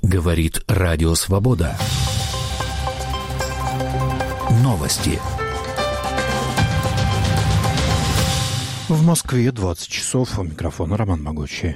Говорит Радио Свобода. Новости. В Москве 20 часов. У микрофона Роман Могучий.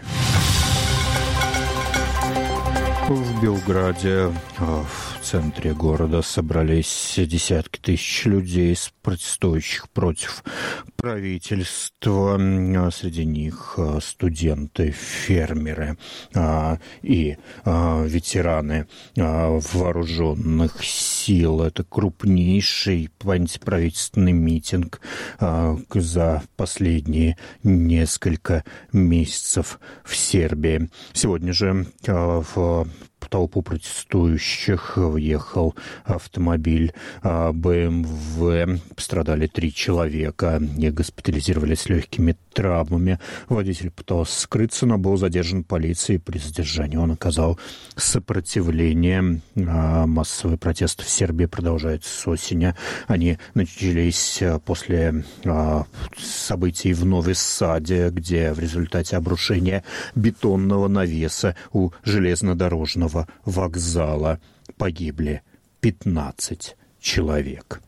В Белграде, в центре города, собрались десятки тысяч людей, протестующих против правительства. Среди них студенты, фермеры и ветераны вооруженных сил. Это крупнейший антиправительственный митинг за последние несколько месяцев в Сербии. Сегодня же в толпу протестующих въехал автомобиль БМВ. Пострадали 3 человека. Их госпитализировали с легкими травмами. Водитель пытался скрыться, но был задержан полицией. При задержании он оказал сопротивление. Массовые протесты в Сербии продолжаются с осени. Они начались после событий в Нови Саде, где в результате обрушения бетонного навеса у железнодорожного вокзала погибли 15 человек.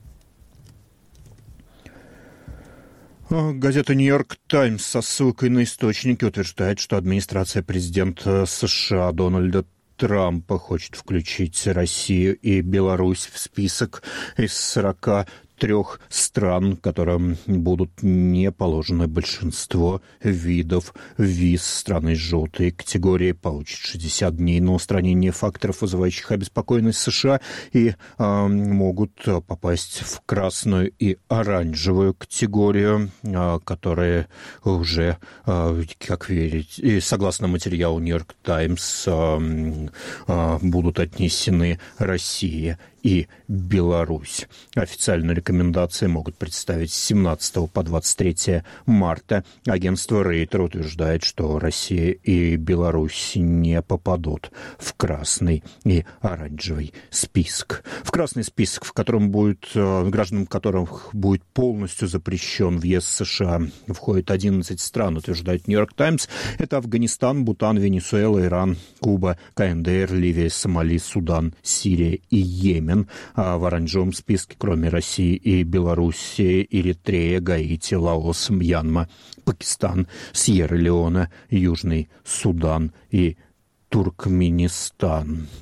Газета «Нью-Йорк Таймс» со ссылкой на источники утверждает, что администрация президента США Дональда Трампа хочет включить Россию и Беларусь в список из 43 стран, которым будут не положено большинство видов виз. Страны желтой категории получат 60 дней на устранение факторов, вызывающих обеспокоенность США, и могут попасть в красную и оранжевую категорию, которые уже, как верить, и согласно материалу «Нью-Йорк Таймс», будут отнесены Россия и Беларусь. Официальные рекомендации могут представить с 17 по 23 марта. Агентство Рейтер утверждает, что Россия и Беларусь не попадут в красный и оранжевый список. В красный список, в котором гражданам которых будет полностью запрещен въезд в США, входит 11 стран, утверждает «Нью-Йорк Таймс». Это Афганистан, Бутан, Венесуэла, Иран, Куба, КНДР, Ливия, Сомали, Судан, Сирия и Йемен. А в оранжевом списке, кроме России и Белоруссии, Эритрея, Гаити, Лаос, Мьянма, Пакистан, Сьерра-Леоне, Южный Судан и Туркменистан.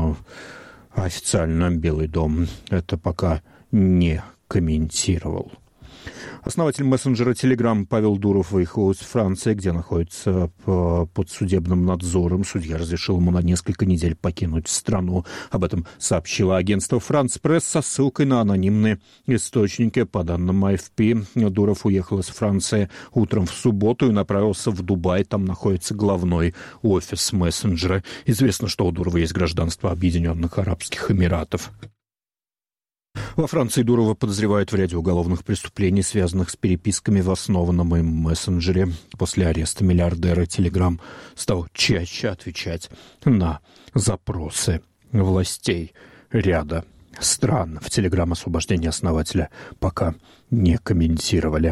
Официально Белый дом это пока не комментировал. Основатель мессенджера Telegram Павел Дуров выехал из Франции, где находится под судебным надзором. Судья разрешил ему на несколько недель покинуть страну. Об этом сообщило агентство France Press со ссылкой на анонимные источники. По данным AFP, Дуров уехал из Франции утром в субботу и направился в Дубай. Там находится главной офис мессенджера. Известно, что у Дурова есть гражданство Объединенных Арабских Эмиратов. Во Франции Дурова подозревают в ряде уголовных преступлений, связанных с переписками в основанном им мессенджере. После ареста миллиардера Telegram стал чаще отвечать на запросы властей ряда стран. В Telegram освобождение основателя пока не комментировали.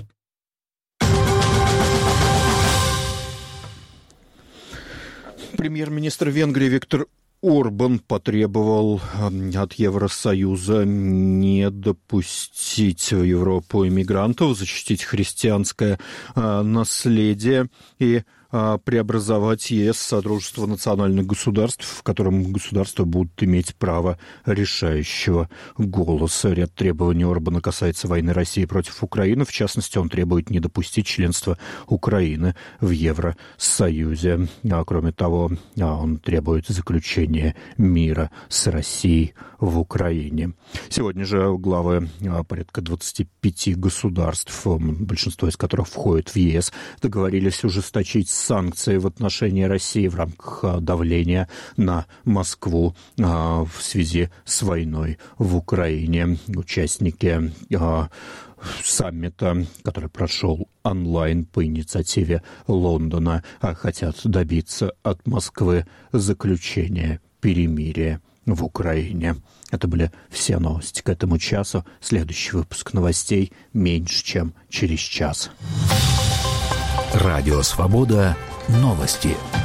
Премьер-министр Венгрии Виктор Орбан потребовал от Евросоюза не допустить в Европу иммигрантов, защитить христианское наследие и преобразовать ЕС в Содружество национальных государств, в котором государства будут иметь право решающего голоса. Ряд требований Орбана касается войны России против Украины. В частности, он требует не допустить членства Украины в Евросоюзе. Кроме того, он требует заключения мира с Россией в Украине. Сегодня же главы порядка 25 государств, большинство из которых входит в ЕС, договорились ужесточить санкции в отношении России в рамках давления на Москву в связи с войной в Украине. Участники саммита, который прошел онлайн по инициативе Лондона, хотят добиться от Москвы заключения перемирия в Украине. Это были все новости к этому часу. Следующий выпуск новостей меньше, чем через час. Радио «Свобода». Новости.